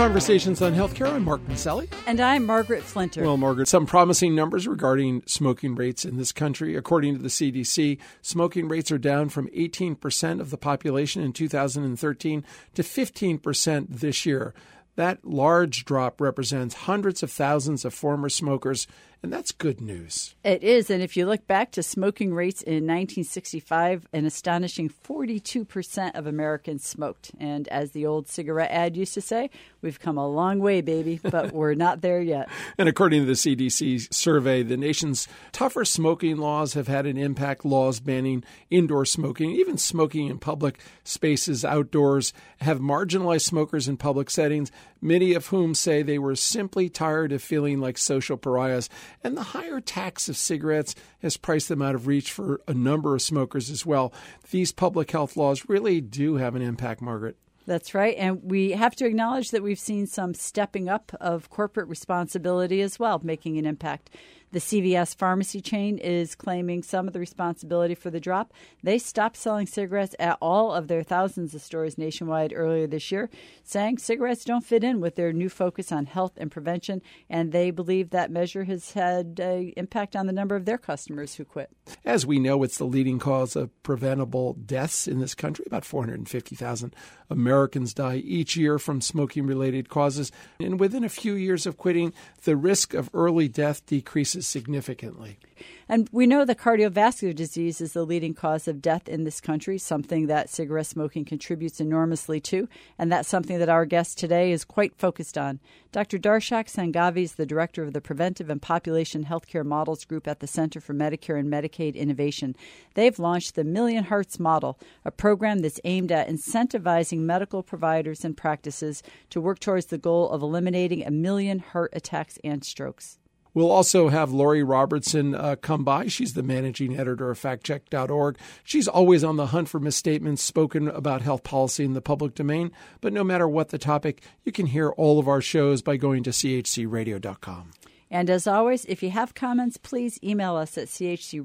Conversations on Healthcare. I'm Mark Maselli. And I'm Margaret Flinter. Well, Margaret, some promising numbers regarding smoking rates in this country. According to the CDC, smoking rates are down from 18% of the population in 2013 to 15% this year. That large drop represents hundreds of thousands of former smokers, and that's good news. It is. And if you look back to smoking rates in 1965, an astonishing 42% of Americans smoked. And as the old cigarette ad used to say, we've come a long way, baby, but we're not there yet. And according to the CDC survey, the nation's tougher smoking laws have had an impact. Laws banning indoor smoking, even smoking in public spaces outdoors, have marginalized smokers in public settings, many of whom say they were simply tired of feeling like social pariahs. And the higher tax of cigarettes has priced them out of reach for a number of smokers as well. These public health laws really do have an impact, Margaret. That's right. And we have to acknowledge that we've seen some stepping up of corporate responsibility as well, making an impact. The CVS pharmacy chain is claiming some of the responsibility for the drop. They stopped selling cigarettes at all of their thousands of stores nationwide earlier this year, saying cigarettes don't fit in with their new focus on health and prevention, and they believe that measure has had an impact on the number of their customers who quit. As we know, it's the leading cause of preventable deaths in this country. About 450,000 Americans die each year from smoking-related causes. And within a few years of quitting, the risk of early death decreases significantly. And we know that cardiovascular disease is the leading cause of death in this country, something that cigarette smoking contributes enormously to, and that's something that our guest today is quite focused on. Dr. Darshak Sanghavi is the director of the Preventive and Population Healthcare Models Group at the Center for Medicare and Medicaid Innovation. They've launched the Million Hearts Model, a program that's aimed at incentivizing medical providers and practices to work towards the goal of eliminating 1 million heart attacks and strokes. We'll also have Lori Robertson come by. She's the managing editor of factcheck.org. She's always on the hunt for misstatements spoken about health policy in the public domain. But no matter what the topic, you can hear all of our shows by going to chcradio.com. And as always, if you have comments, please email us at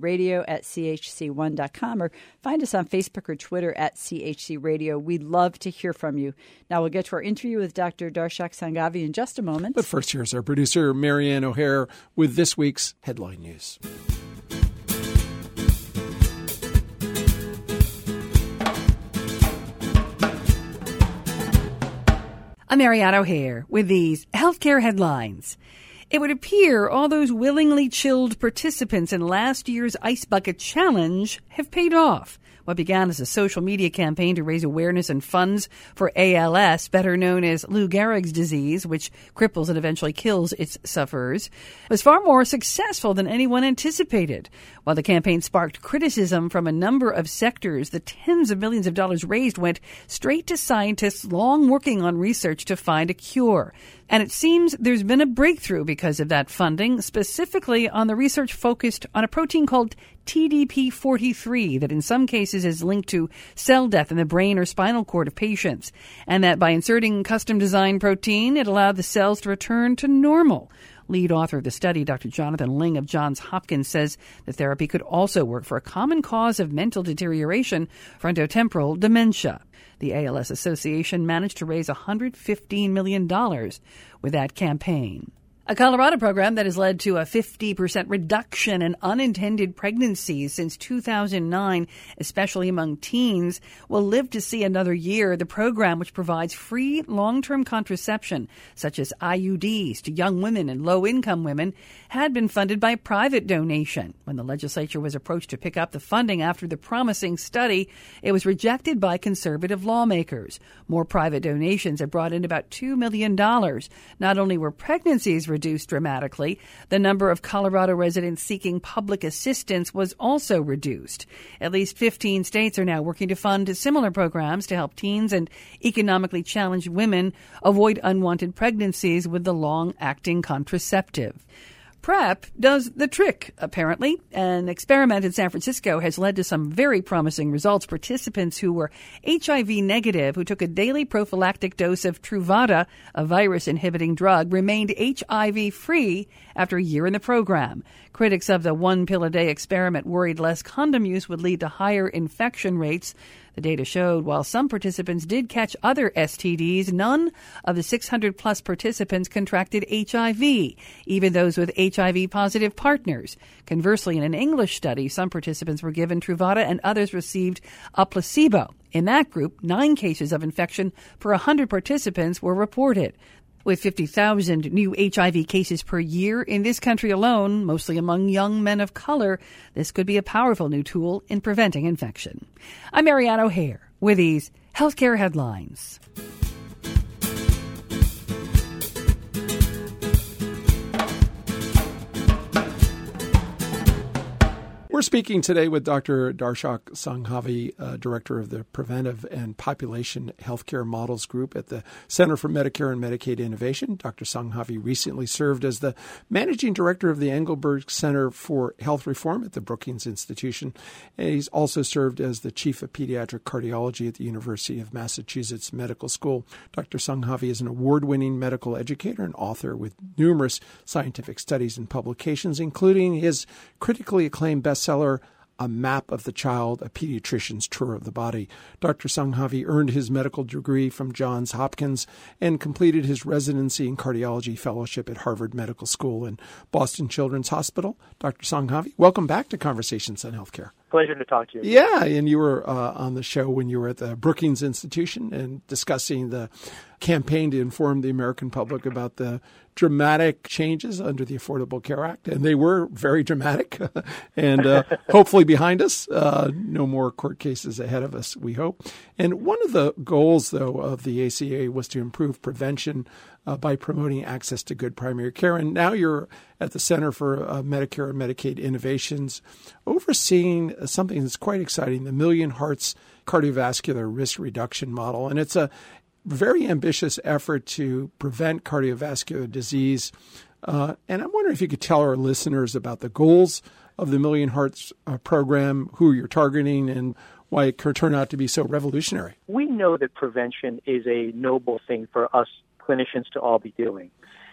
chcradio@chc1.com or find us on Facebook or Twitter at chcradio. We'd love to hear from you. Now we'll get to our interview with Dr. Darshak Sanghavi in just a moment. But first, here's our producer, Marianne O'Hare, with this week's headline news. I'm Marianne O'Hare with these healthcare headlines. It would appear all those willingly chilled participants in last year's Ice Bucket Challenge have paid off. What began as a social media campaign to raise awareness and funds for ALS, better known as Lou Gehrig's disease, which cripples and eventually kills its sufferers, was far more successful than anyone anticipated. While the campaign sparked criticism from a number of sectors, the tens of millions of dollars raised went straight to scientists long working on research to find a cure. And it seems there's been a breakthrough because of that funding, specifically on the research focused on a protein called TDP-43 that in some cases is linked to cell death in the brain or spinal cord of patients, and that by inserting custom-designed protein, it allowed the cells to return to normal. Lead author of the study, Dr. Jonathan Ling of Johns Hopkins, says the therapy could also work for a common cause of mental deterioration, frontotemporal dementia. The ALS Association managed to raise $115 million with that campaign. A Colorado program that has led to a 50% reduction in unintended pregnancies since 2009, especially among teens, will live to see another year. The program, which provides free long-term contraception, such as IUDs, to young women and low-income women, had been funded by private donation. When the legislature was approached to pick up the funding after the promising study, it was rejected by conservative lawmakers. More private donations have brought in about $2 million. Not only were pregnancies reduced dramatically, the number of Colorado residents seeking public assistance was also reduced. At least 15 states are now working to fund similar programs to help teens and economically challenged women avoid unwanted pregnancies with the long-acting contraceptive. PrEP does the trick, apparently. An experiment in San Francisco has led to some very promising results. Participants who were HIV negative, who took a daily prophylactic dose of Truvada, a virus-inhibiting drug, remained HIV-free after a year in the program. Critics of the one-pill-a-day experiment worried less condom use would lead to higher infection rates. The data showed while some participants did catch other STDs, none of the 600-plus participants contracted HIV, even those with HIV-positive partners. Conversely, in an English study, some participants were given Truvada and others received a placebo. In that group, 9 cases of infection per 100 participants were reported. With 50,000 new HIV cases per year in this country alone, mostly among young men of color, this could be a powerful new tool in preventing infection. I'm Marianne O'Hare with these healthcare headlines. We're speaking today with Dr. Darshak Sanghavi, Director of the Preventive and Population Healthcare Models Group at the Center for Medicare and Medicaid Innovation. Dr. Sanghavi recently served as the Managing Director of the Engelberg Center for Health Reform at the Brookings Institution. And he's also served as the Chief of Pediatric Cardiology at the University of Massachusetts Medical School. Dr. Sanghavi is an award-winning medical educator and author with numerous scientific studies and publications, including his critically acclaimed bestseller, A Map of the Child, A Pediatrician's Tour of the Body. Dr. Sanghavi earned his medical degree from Johns Hopkins and completed his residency in cardiology fellowship at Harvard Medical School and Boston Children's Hospital. Dr. Sanghavi, welcome back to Conversations on Healthcare. Pleasure to talk to you. Yeah, and you were on the show when you were at the Brookings Institution and discussing the campaign to inform the American public about the dramatic changes under the Affordable Care Act. And they were very dramatic and hopefully behind us. No more court cases ahead of us, we hope. And one of the goals, though, of the ACA was to improve prevention by promoting access to good primary care. And now you're at the Center for Medicare and Medicaid Innovations, overseeing something that's quite exciting, the Million Hearts Cardiovascular Risk Reduction Model. And it's a very ambitious effort to prevent cardiovascular disease. And I'm wondering if you could tell our listeners about the goals of the Million Hearts program, who you're targeting, and why it could turn out to be so revolutionary. We know that prevention is a noble thing for us clinicians to all be doing.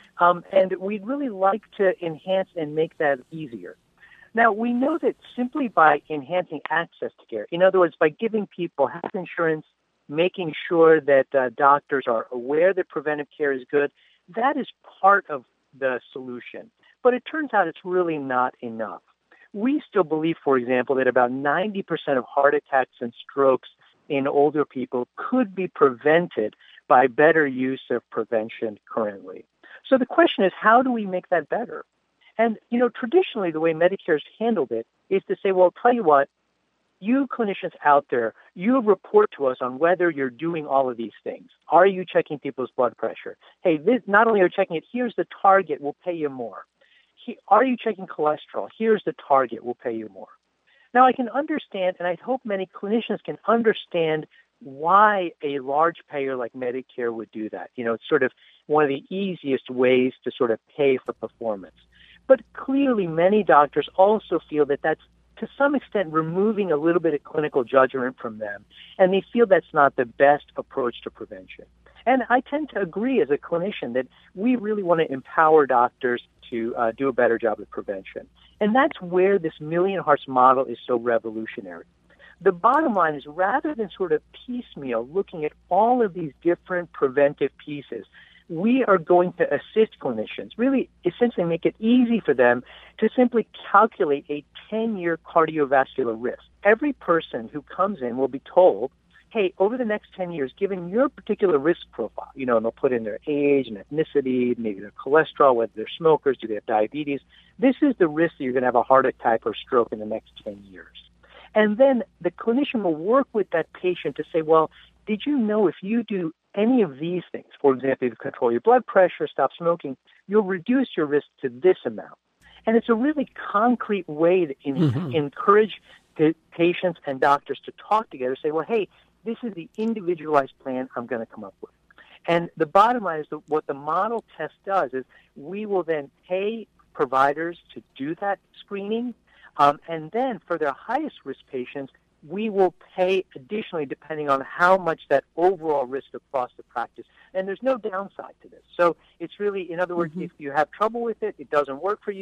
And we'd really like to enhance and make that easier. Now, we know that simply by enhancing access to care, in other words, by giving people health insurance, making sure that doctors are aware that preventive care is good, that is part of the solution. But it turns out it's really not enough. We still believe, for example, that about 90% of heart attacks and strokes in older people could be prevented by better use of prevention currently. So the question is, how do we make that better? And, traditionally the way Medicare's handled it is to say, well, tell you what, you clinicians out there, you report to us on whether you're doing all of these things. Are you checking people's blood pressure? Hey, not only are you checking it, here's the target, we'll pay you more. Are you checking cholesterol? Here's the target, we'll pay you more. Now, I can understand, and I hope many clinicians can understand why a large payer like Medicare would do that. It's sort of one of the easiest ways to sort of pay for performance. But clearly, many doctors also feel that that's, to some extent, removing a little bit of clinical judgment from them, and they feel that's not the best approach to prevention. And I tend to agree as a clinician that we really want to empower doctors to do a better job of prevention. And that's where this Million Hearts model is so revolutionary. The bottom line is, rather than sort of piecemeal looking at all of these different preventive pieces, we are going to assist clinicians, really essentially make it easy for them to simply calculate a 10-year cardiovascular risk. Every person who comes in will be told, hey, over the next 10 years, given your particular risk profile, and they'll put in their age and ethnicity, maybe their cholesterol, whether they're smokers, do they have diabetes, this is the risk that you're going to have a heart attack or stroke in the next 10 years. And then the clinician will work with that patient to say, well, did you know if you do any of these things, for example, if you control your blood pressure, stop smoking, you'll reduce your risk to this amount. And it's a really concrete way to encourage the patients and doctors to talk together, say, well, hey, this is the individualized plan I'm going to come up with. And the bottom line is that what the model test does is we will then pay providers to do that screening, and then for their highest risk patients, we will pay additionally depending on how much that overall risk across the practice. And there's no downside to this. So it's really, in other words, if you have trouble with it, it doesn't work for you,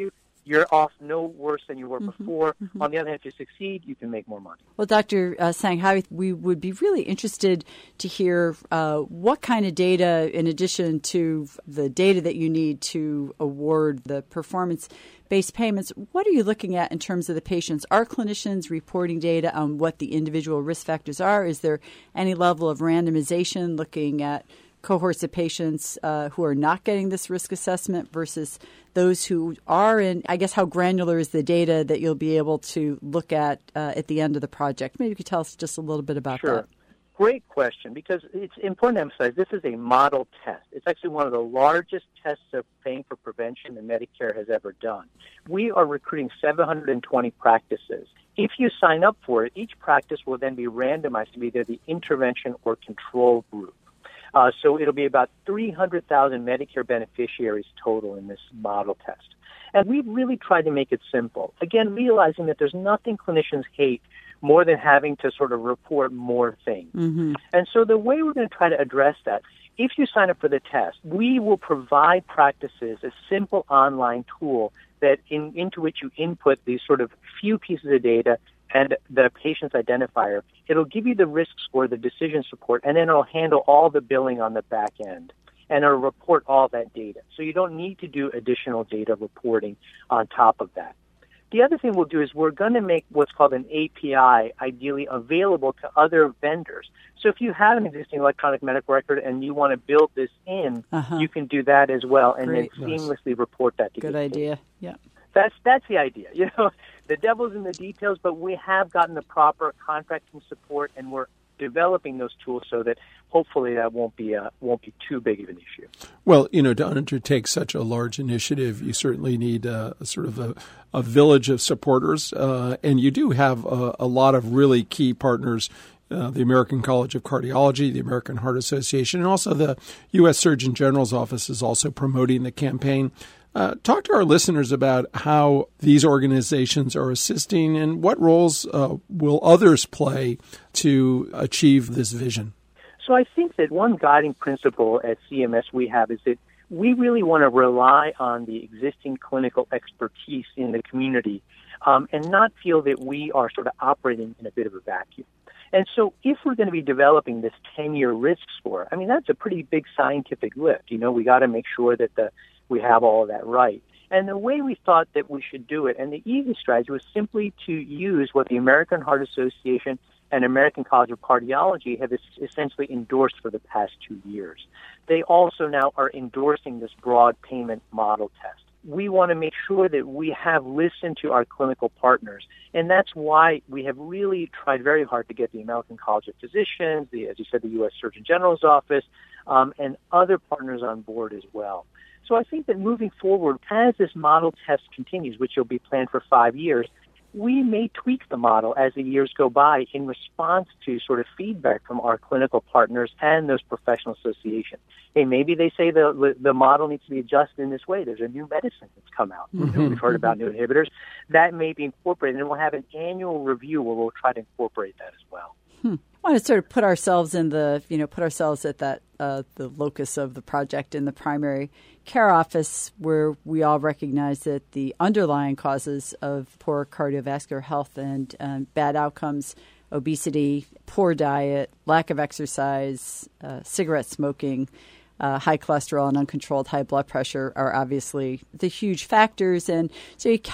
you're off no worse than you were before. On the other hand, if you succeed, you can make more money. Well, Dr. Sang, we would be really interested to hear what kind of data, in addition to the data that you need to award the performance-based payments, what are you looking at in terms of the patients? Are clinicians reporting data on what the individual risk factors are? Is there any level of randomization looking at cohorts of patients who are not getting this risk assessment versus those who are? And I guess how granular is the data that you'll be able to look at the end of the project? Maybe you could tell us just a little bit about that. Great question, because it's important to emphasize this is a model test. It's actually one of the largest tests of paying for prevention that Medicare has ever done. We are recruiting 720 practices. If you sign up for it, each practice will then be randomized to be either the intervention or control group. So it'll be about 300,000 Medicare beneficiaries total in this model test. And we've really tried to make it simple. Again, realizing that there's nothing clinicians hate more than having to sort of report more things. And so the way we're going to try to address that, if you sign up for the test, we will provide practices a simple online tool that into which you input these sort of few pieces of data and the patient's identifier. It'll give you the risk score, the decision support, and then it'll handle all the billing on the back end. And it'll report all that data. So you don't need to do additional data reporting on top of that. The other thing we'll do is we're going to make what's called an API ideally available to other vendors. So if you have an existing electronic medical record and you want to build this in, you can do that as well and then seamlessly report that to Good idea. Yeah. That's the idea. You know, the devil's in the details, but we have gotten the proper contracting support, and we're developing those tools so that hopefully that won't be too big of an issue. Well, you know, to undertake such a large initiative, you certainly need a village of supporters, and you do have a lot of really key partners. The American College of Cardiology, the American Heart Association, and also the U.S. Surgeon General's office is also promoting the campaign. Talk to our listeners about how these organizations are assisting and what roles will others play to achieve this vision. So I think that one guiding principle at CMS we have is that we really want to rely on the existing clinical expertise in the community and not feel that we are sort of operating in a bit of a vacuum. And so if we're going to be developing this 10-year risk score, I mean, that's a pretty big scientific lift. You know, we got to make sure that we have all of that right. And the way we thought that we should do it, and the easy strategy, was simply to use what the American Heart Association and American College of Cardiology have essentially endorsed for the past 2 years. They also now are endorsing this broad payment model test. We want to make sure that we have listened to our clinical partners, and that's why we have really tried very hard to get the American College of Physicians, as you said, the U.S. Surgeon General's office, and other partners on board as well. So I think that moving forward, as this model test continues, which will be planned for 5 years, we may tweak the model as the years go by in response to sort of feedback from our clinical partners and those professional associations. Hey, maybe they say the model needs to be adjusted in this way. There's a new medicine that's come out. You know, we've heard about new inhibitors. That may be incorporated, and we'll have an annual review where we'll try to incorporate that as well. I want to sort of put ourselves at that the locus of the project in the primary care office, where we all recognize that the underlying causes of poor cardiovascular health and bad outcomes, obesity, poor diet, lack of exercise, cigarette smoking, high cholesterol and uncontrolled high blood pressure are obviously the huge factors. And so you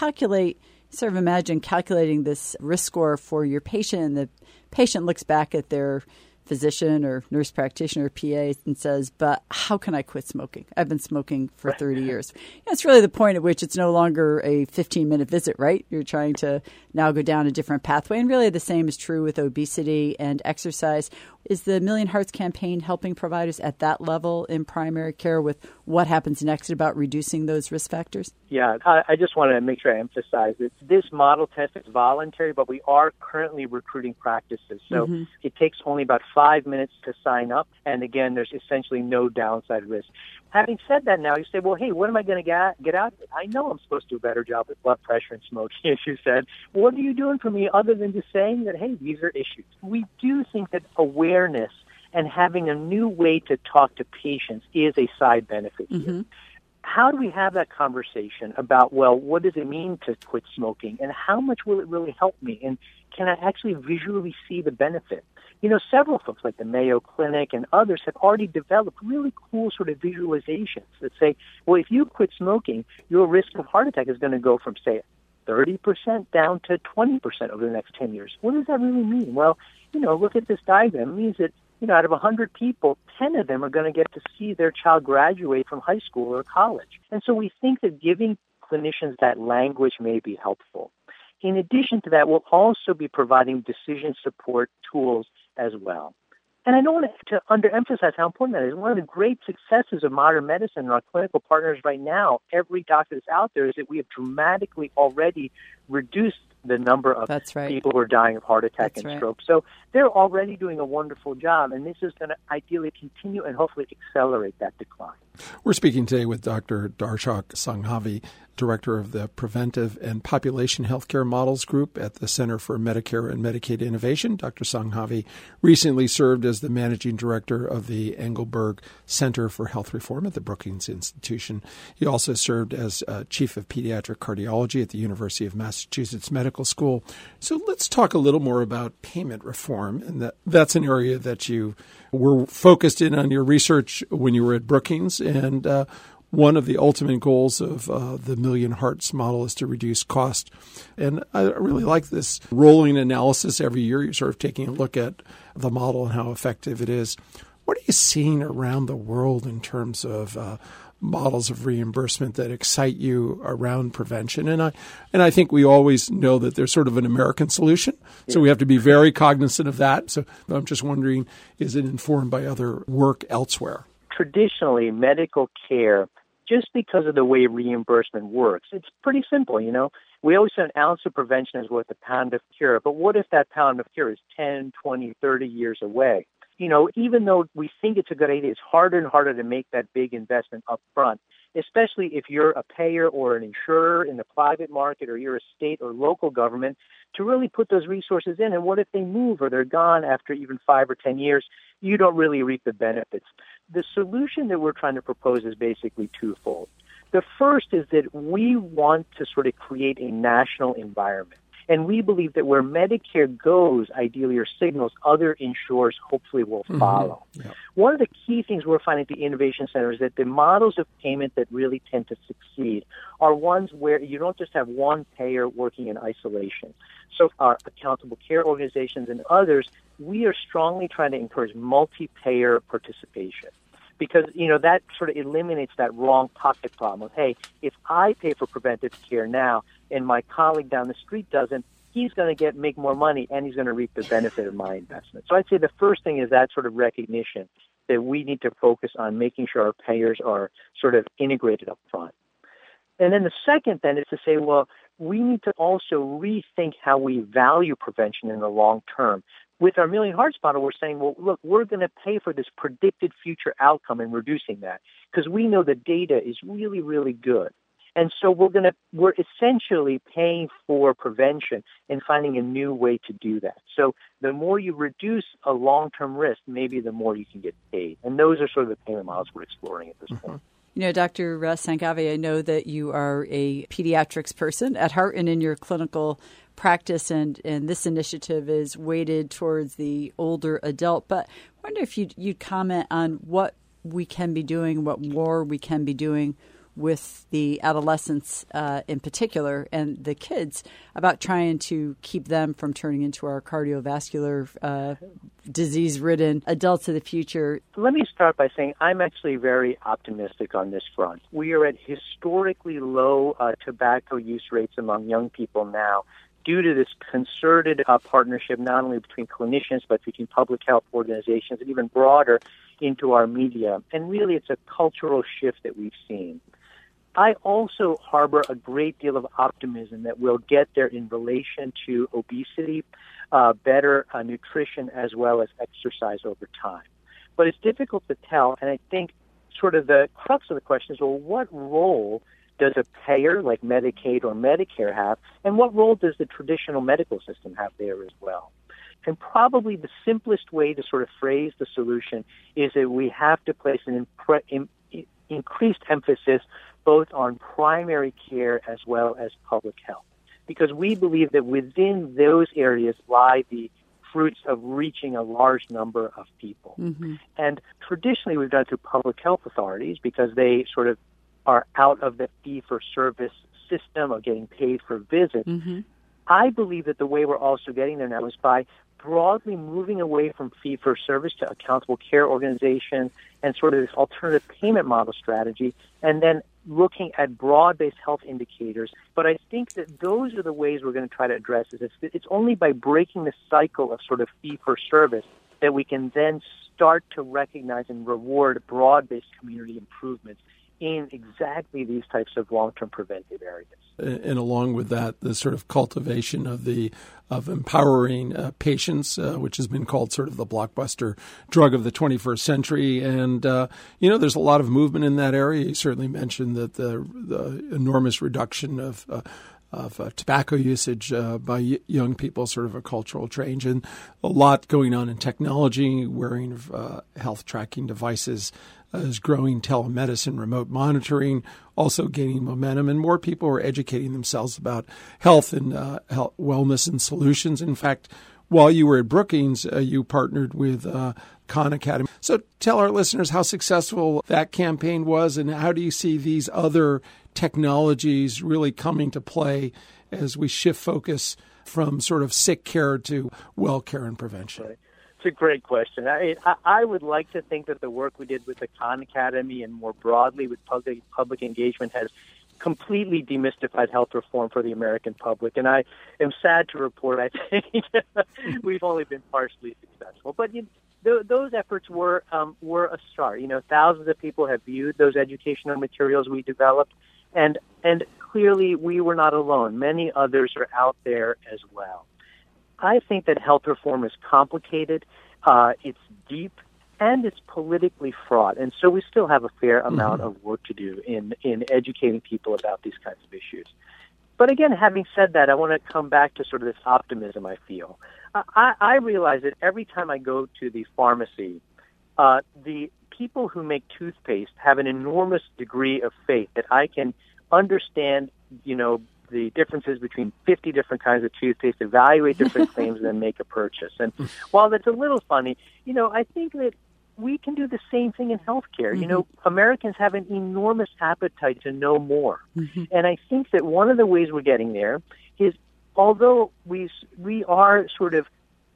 imagine calculating this risk score for your patient, and the patient looks back at their physician or nurse practitioner or PA and says, but how can I quit smoking? I've been smoking for 30 years. It's really the point at which it's no longer a 15-minute visit, right? You're trying to now go down a different pathway. And really the same is true with obesity and exercise. Is the Million Hearts campaign helping providers at that level in primary care with what happens next about reducing those risk factors? Yeah, I just want to make sure I emphasize that this model test is voluntary, but we are currently recruiting practices. So it takes only about 5 minutes to sign up. And again, there's essentially no downside risk. Having said that, now you say, well, hey, what am I going to get out of it? I know I'm supposed to do a better job with blood pressure and smoking, as you said. What are you doing for me other than just saying that, hey, these are issues? We do think that awareness and having a new way to talk to patients is a side benefit here. how do we have that conversation about, well, what does it mean to quit smoking, and how much will it really help me, and can I actually visually see the benefit? Several folks like the Mayo Clinic and others have already developed really cool sort of visualizations that say, well, if you quit smoking, your risk of heart attack is going to go from, say, 30% down to 20% over the next 10 years. What does that really mean? Well, look at this diagram. It means that, out of 100 people, 10 of them are going to get to see their child graduate from high school or college. And so we think that giving clinicians that language may be helpful. In addition to that, we'll also be providing decision support tools as well. And I don't want to underemphasize how important that is. One of the great successes of modern medicine and our clinical partners right now, every doctor that's out there, is that we have dramatically already reduced the number of people who are dying of heart attack and stroke. So they're already doing a wonderful job, and this is going to ideally continue and hopefully accelerate that decline. We're speaking today with Dr. Darshak Sanghavi, Director of the Preventive and Population Healthcare Models Group at the Center for Medicare and Medicaid Innovation. Dr. Sanghavi recently served as the Managing Director of the Engelberg Center for Health Reform at the Brookings Institution. He also served as Chief of Pediatric Cardiology at the University of Massachusetts Medical School. So let's talk a little more about payment reform, and that's an area that you were focused in on your research when you were at Brookings, and one of the ultimate goals of the Million Hearts model is to reduce cost. And I really like this rolling analysis every year. You're sort of taking a look at the model and how effective it is. What are you seeing around the world in terms of models of reimbursement that excite you around prevention? And I think we always know that there's sort of an American solution, so we have to be very cognizant of that. So I'm just wondering, is it informed by other work elsewhere? Traditionally, medical care, just because of the way reimbursement works, it's pretty simple, We always say an ounce of prevention is worth a pound of cure, but what if that pound of cure is 10, 20, 30 years away? Even though we think it's a good idea, it's harder and harder to make that big investment up front, especially if you're a payer or an insurer in the private market, or you're a state or local government, to really put those resources in. And what if they move or they're gone after even 5 or 10 years? You don't really reap the benefits. The solution that we're trying to propose is basically twofold. The first is that we want to sort of create a national environment. And we believe that where Medicare goes, ideally, or signals, other insurers hopefully will follow. Mm-hmm. Yeah. One of the key things we're finding at the Innovation Center is that the models of payment that really tend to succeed are ones where you don't just have one payer working in isolation. So our accountable care organizations and others, we are strongly trying to encourage multi-payer participation. Because, that sort of eliminates that wrong pocket problem of, hey, if I pay for preventive care now and my colleague down the street doesn't, he's going to make more money and he's going to reap the benefit of my investment. So I'd say the first thing is that sort of recognition that we need to focus on making sure our payers are sort of integrated up front. And then the second then is to say, well, we need to also rethink how we value prevention in the long term. With our Million Hearts model, we're saying, well, look, we're going to pay for this predicted future outcome and reducing that because we know the data is really, really good. And so we're essentially paying for prevention and finding a new way to do that. So the more you reduce a long-term risk, maybe the more you can get paid. And those are sort of the payment models we're exploring at this point. Dr. Sanghavi, I know that you are a pediatrics person at heart and in your clinical practice, and this initiative is weighted towards the older adult. But I wonder if you'd comment on what we can be doing, what more we can be doing with the adolescents in particular and the kids about trying to keep them from turning into our cardiovascular disease-ridden adults of the future. Let me start by saying I'm actually very optimistic on this front. We are at historically low tobacco use rates among young people now due to this concerted partnership not only between clinicians but between public health organizations and even broader into our media. And really it's a cultural shift that we've seen. I also harbor a great deal of optimism that we'll get there in relation to obesity, better nutrition, as well as exercise over time. But it's difficult to tell, and I think sort of the crux of the question is, well, what role does a payer like Medicaid or Medicare have, and what role does the traditional medical system have there as well? And probably the simplest way to sort of phrase the solution is that we have to place an increased emphasis both on primary care as well as public health, because we believe that within those areas lie the fruits of reaching a large number of people. Mm-hmm. And traditionally, we've done it through public health authorities because they sort of are out of the fee-for-service system of getting paid for visits. Mm-hmm. I believe that the way we're also getting there now is by broadly moving away from fee-for-service to accountable care organizations and sort of this alternative payment model strategy, and then looking at broad-based health indicators. But I think that those are the ways we're going to try to address this. It's only by breaking the cycle of sort of fee-for-service that we can then start to recognize and reward broad-based community improvements in exactly these types of long-term preventive areas. And along with that, the sort of cultivation of empowering patients, which has been called sort of the blockbuster drug of the 21st century. And, there's a lot of movement in that area. You certainly mentioned that the enormous reduction of tobacco usage by young people, sort of a cultural change, and a lot going on in technology, wearing of health tracking devices is growing, telemedicine, remote monitoring, also gaining momentum, and more people are educating themselves about health and health, wellness and solutions. In fact, while you were at Brookings, you partnered with Khan Academy. So tell our listeners how successful that campaign was, and how do you see these other technologies really coming to play as we shift focus from sort of sick care to well care and prevention? Right. It's a great question. I would like to think that the work we did with the Khan Academy and more broadly with public engagement has completely demystified health reform for the American public. And I am sad to report, I think we've only been partially successful. But those efforts were a start. Thousands of people have viewed those educational materials we developed, and clearly we were not alone. Many others are out there as well. I think that health reform is complicated, it's deep, and it's politically fraught. And so we still have a fair amount of work to do in educating people about these kinds of issues. But again, having said that, I want to come back to sort of this optimism I feel. I realize that every time I go to the pharmacy, the people who make toothpaste have an enormous degree of faith that I can understand, the differences between 50 different kinds of toothpaste, evaluate different claims, and then make a purchase. And while that's a little funny, I think that we can do the same thing in healthcare. Americans have an enormous appetite to know more. And I think that one of the ways we're getting there is, although we are sort of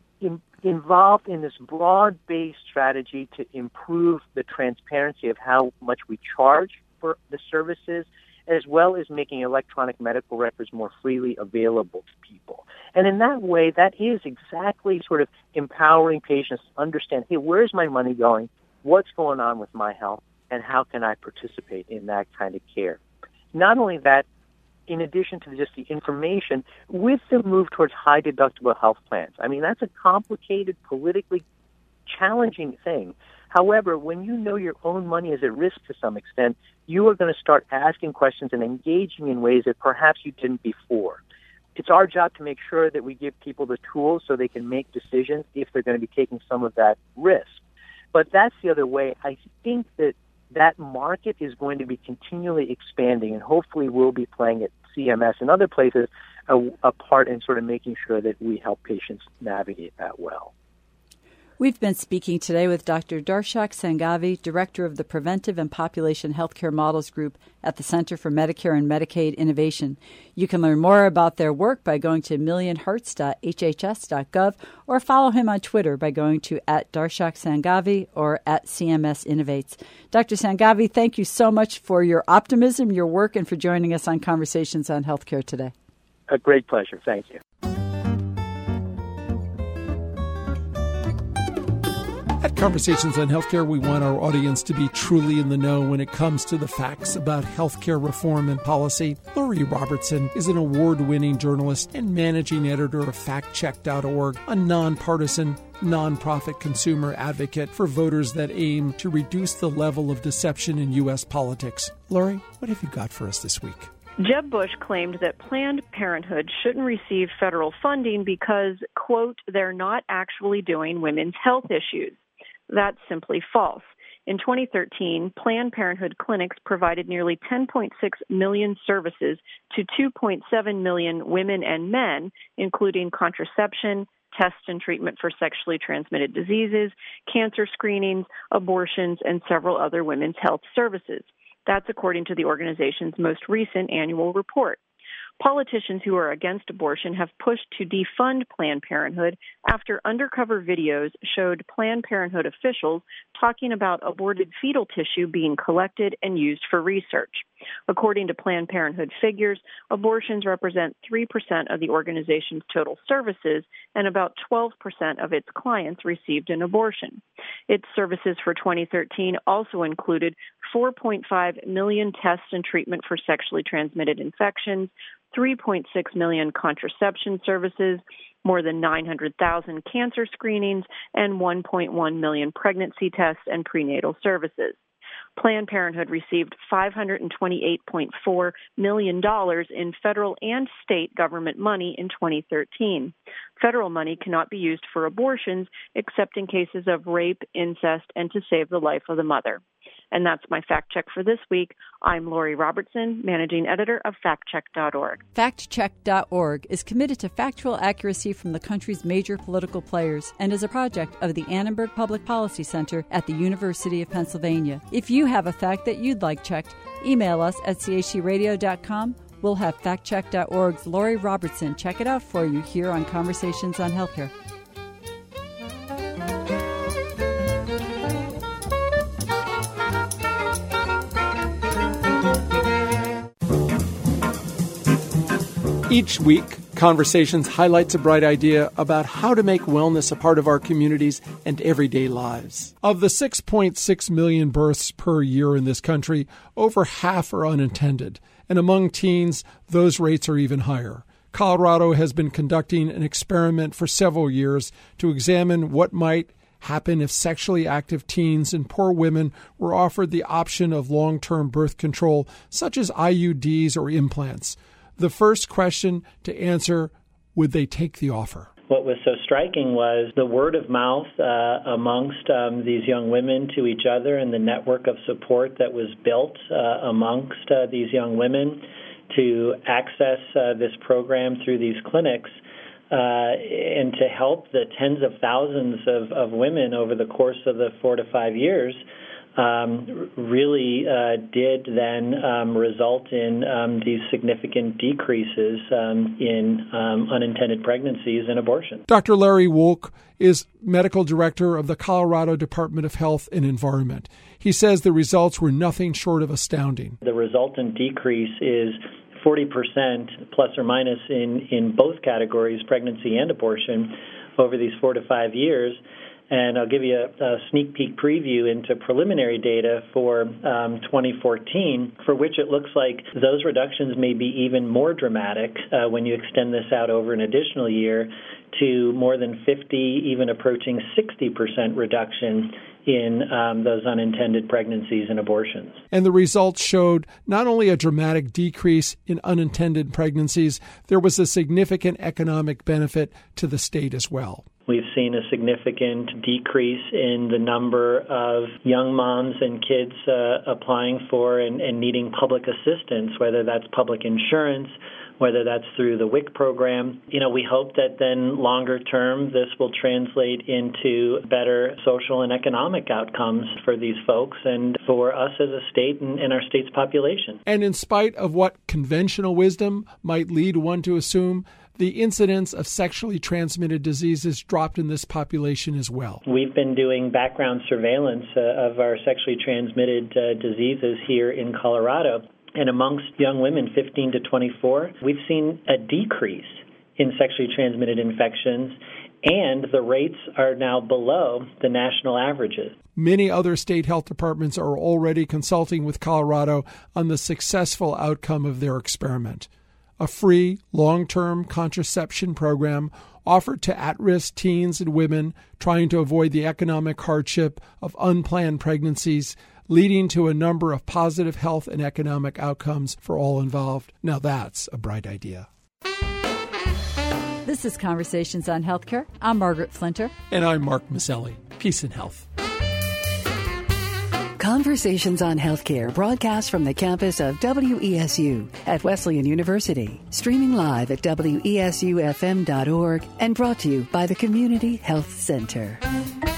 involved in this broad-based strategy to improve the transparency of how much we charge for the services, as well as making electronic medical records more freely available to people. And in that way, that is exactly sort of empowering patients to understand, hey, where's my money going? What's going on with my health? And how can I participate in that kind of care? Not only that, in addition to just the information, with the move towards high deductible health plans. I mean, that's a complicated, politically challenging thing. However, when you know your own money is at risk to some extent, you are going to start asking questions and engaging in ways that perhaps you didn't before. It's our job to make sure that we give people the tools so they can make decisions if they're going to be taking some of that risk. But that's the other way. I think that market is going to be continually expanding, and hopefully we'll be playing at CMS and other places a part in sort of making sure that we help patients navigate that well. We've been speaking today with Dr. Darshak Sanghavi, Director of the Preventive and Population Healthcare Models Group at the Center for Medicare and Medicaid Innovation. You can learn more about their work by going to millionhearts.hhs.gov or follow him on Twitter by going to @DarshakSanghavi or @CMS Innovates. Dr. Sanghavi, thank you so much for your optimism, your work, and for joining us on Conversations on Healthcare today. A great pleasure. Thank you. At Conversations on Healthcare, we want our audience to be truly in the know when it comes to the facts about healthcare reform and policy. Lori Robertson is an award-winning journalist and managing editor of FactCheck.org, a nonpartisan, nonprofit consumer advocate for voters that aim to reduce the level of deception in U.S. politics. Lori, what have you got for us this week? Jeb Bush claimed that Planned Parenthood shouldn't receive federal funding because, quote, they're not actually doing women's health issues. That's simply false. In 2013, Planned Parenthood clinics provided nearly 10.6 million services to 2.7 million women and men, including contraception, test and treatment for sexually transmitted diseases, cancer screenings, abortions, and several other women's health services. That's according to the organization's most recent annual report. Politicians who are against abortion have pushed to defund Planned Parenthood after undercover videos showed Planned Parenthood officials talking about aborted fetal tissue being collected and used for research. According to Planned Parenthood figures, abortions represent 3% of the organization's total services, and about 12% of its clients received an abortion. Its services for 2013 also included 4.5 million tests and treatment for sexually transmitted infections, 3.6 million contraception services, more than 900,000 cancer screenings, and 1.1 million pregnancy tests and prenatal services. Planned Parenthood received $528.4 million in federal and state government money in 2013. Federal money cannot be used for abortions except in cases of rape, incest, and to save the life of the mother. And that's my fact check for this week. I'm Lori Robertson, managing editor of factcheck.org. Factcheck.org is committed to factual accuracy from the country's major political players and is a project of the Annenberg Public Policy Center at the University of Pennsylvania. If you have a fact that you'd like checked, email us at chradio.com. We'll have factcheck.org's Lori Robertson check it out for you here on Conversations on Healthcare. Each week, Conversations highlights a bright idea about how to make wellness a part of our communities and everyday lives. Of the 6.6 million births per year in this country, over half are unintended, and among teens, those rates are even higher. Colorado has been conducting an experiment for several years to examine what might happen if sexually active teens and poor women were offered the option of long-term birth control, such as IUDs or implants. The first question to answer, would they take the offer? What was so striking was the word of mouth amongst these young women to each other and the network of support that was built amongst these young women to access this program through these clinics and to help the tens of thousands of women over the course of the 4 to 5 years really did then result in these significant decreases in unintended pregnancies and abortion. Dr. Larry Wolk is medical director of the Colorado Department of Health and Environment. He says the results were nothing short of astounding. The resultant decrease is 40% plus or minus in both categories, pregnancy and abortion, over these 4 to 5 years. And I'll give you a sneak peek preview into preliminary data for 2014, for which it looks like those reductions may be even more dramatic when you extend this out over an additional year to more than 50, even approaching 60% reduction in those unintended pregnancies and abortions. And the results showed not only a dramatic decrease in unintended pregnancies, there was a significant economic benefit to the state as well. We've seen a significant decrease in the number of young moms and kids applying for and needing public assistance, whether that's public insurance, whether that's through the WIC program. We hope that then longer term this will translate into better social and economic outcomes for these folks and for us as a state and our state's population. And in spite of what conventional wisdom might lead one to assume, the incidence of sexually transmitted diseases dropped in this population as well. We've been doing background surveillance of our sexually transmitted diseases here in Colorado. And amongst young women 15 to 24, we've seen a decrease in sexually transmitted infections, and the rates are now below the national averages. Many other state health departments are already consulting with Colorado on the successful outcome of their experiment. A free, long-term contraception program offered to at-risk teens and women trying to avoid the economic hardship of unplanned pregnancies, leading to a number of positive health and economic outcomes for all involved. Now that's a bright idea. This is Conversations on Healthcare. I'm Margaret Flinter. And I'm Mark Maselli. Peace and health. Conversations on Healthcare broadcast from the campus of WESU at Wesleyan University. Streaming live at WESUFM.org and brought to you by the Community Health Center.